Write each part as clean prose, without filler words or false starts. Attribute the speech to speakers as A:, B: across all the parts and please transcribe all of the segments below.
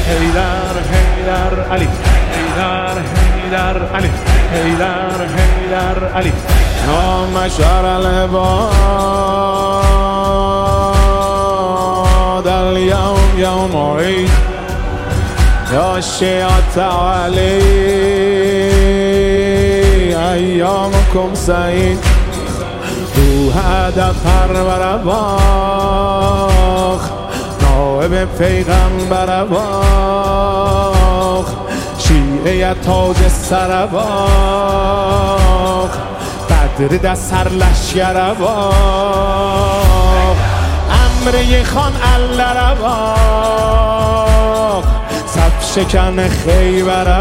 A: حیدر حیدر علی، حیدر حیدر علی، حیدر حیدر علی. نام شهر العباد اليوم يوم عيد يا شيعة علي أيامكم سعيد. تو هدف پرور باخ نائب پیغمبر باخ شیعه تاج سر باخ بدر در سر لشگر باخ امره خان الله باخ صف شکن خیبر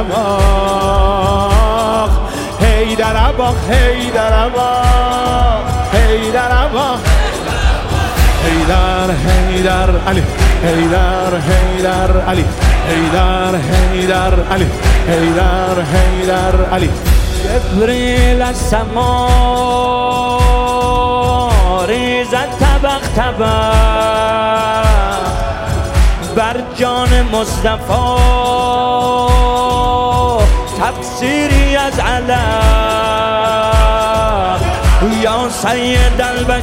A: باخ حیدر باخ حیدر باخ حیدر باخ حیدر حیدر علی، حیدر حیدر علی، حیدر حیدر علی، حیدر حیدر علی.
B: جبریل از سما ریزد طبق طبق بر جان مصطفی تفسیری از علم یا سید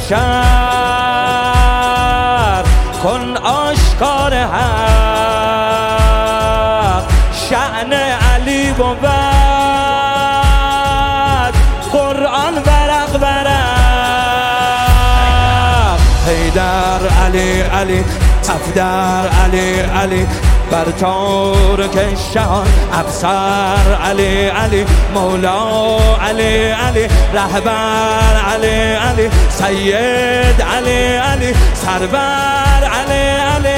B: البشر کن آشکار حق شأن علی بود قرآن ورق ورق. حیدر علی علی افدر علی علی بر تارک شهان افسر علی علی مولا علی علی رهبر علی علی سید علی علی سرور علی علی.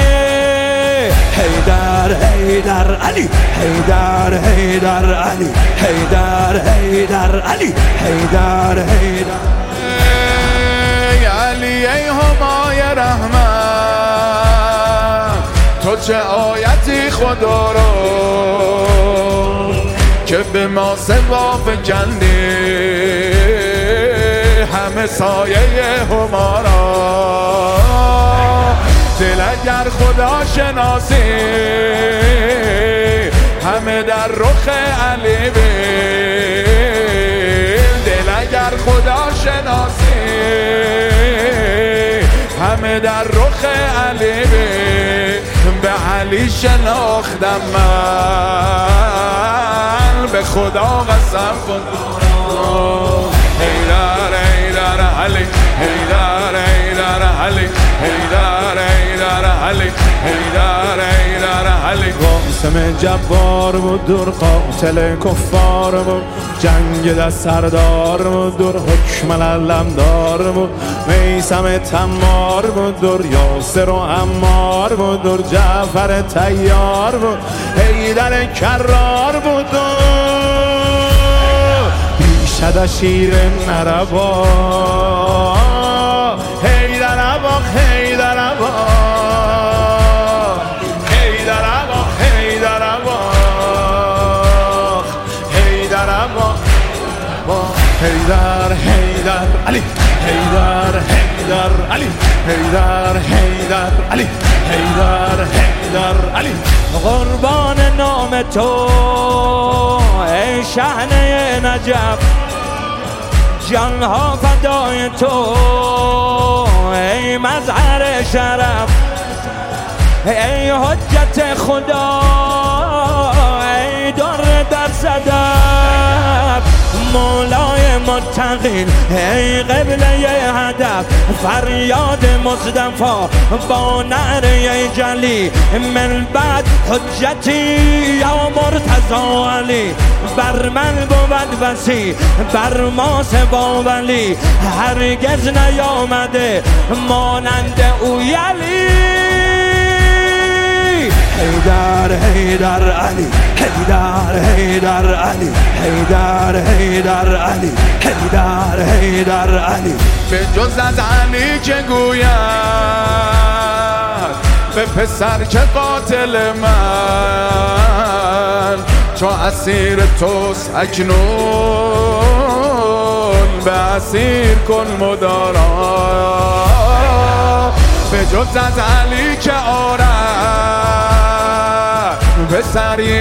B: حیدر حیدر علی، حیدر حیدر علی، حیدر حیدر علی، حیدر حیدر.
A: ای علی ای همای رحمت تو چه آیتی خدا رو که به ما سوا فکندی همه سایه همارا. دل اگر خدا شناسی همه در رخ علی بیل. دل اگر خدا شناسی همه در رخ علی بیل. به علی شناختم من به خدا قسم خودم. حیدر حیدر علی، حیدر حیدر علی، حیدر حیدر علی، حیدر حیدر علی. قاسم جبار بود دور قاتل کفار بود جنگ دست سردار بود دور حکم علمدار بود میثم تمار بود دور یاسر و عمار بود دور جعفر طیار بود حیدر کرار بود بیشتر شیر نربا حیدر باخ حیدر باخ حیدر باخ حیدر باخ حیدر باخ حیدر حیدر علی، حیدر حیدر علی، حیدر حیدر علی، حیدر حیدر علی.
B: قربان نام تو ای شحنه نجف جانها فدای تو ای مظهر شرف ای حجت خدا ای در در صدف مولای متقین ای قبله هدف فریاد مصطفی با نعره جلی من بعد حجتی یا مرتضی علی بر من بود وسی بر ما سوا ولی هرگز نیامده مانند او یلی.
C: حیدر حیدر علی، حیدر حیدر علی، حیدر حیدر علی، حیدر حیدر علی.
A: به جز از علی که گوید به پسر که قاتل من چو اسیر توست اکنون به اسیر کن مدارا. به جز از علی که آرد پسری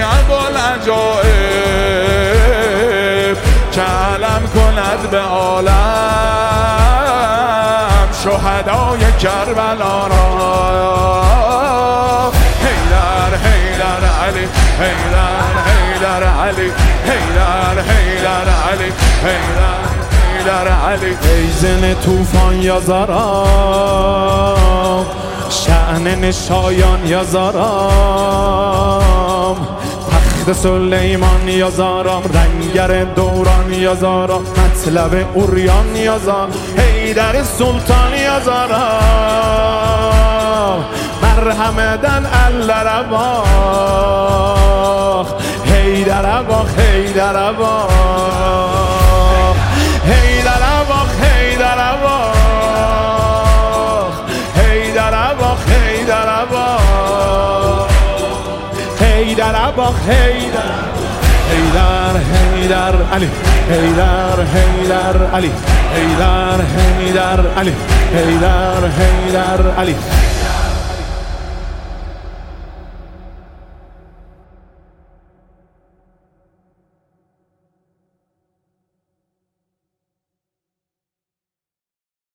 A: ابوالعجایب که علم کند به عالم شهدای کربلا را. حیدر حیدر علی حیدر حیدر علی حیدر حیدر علی حیدر حیدر علی.
B: ای زن طوفان یا زارام شأن نشایان یا زارام تخت سلیمان یا زارام رنگر دوران یا زارام مطلب اوریان یا زارام حیدر سلطان یا زارام مرحمدن الله رواخ حیدر رواخ حیدر رواخ حیدر رواخ حیدر رواخ حیدر رواخ حیدر رواخ حیدر رواخ حیدر حیدر حیدر علی حیدر حیدر علی حیدر حیدر علی حیدر حیدر علی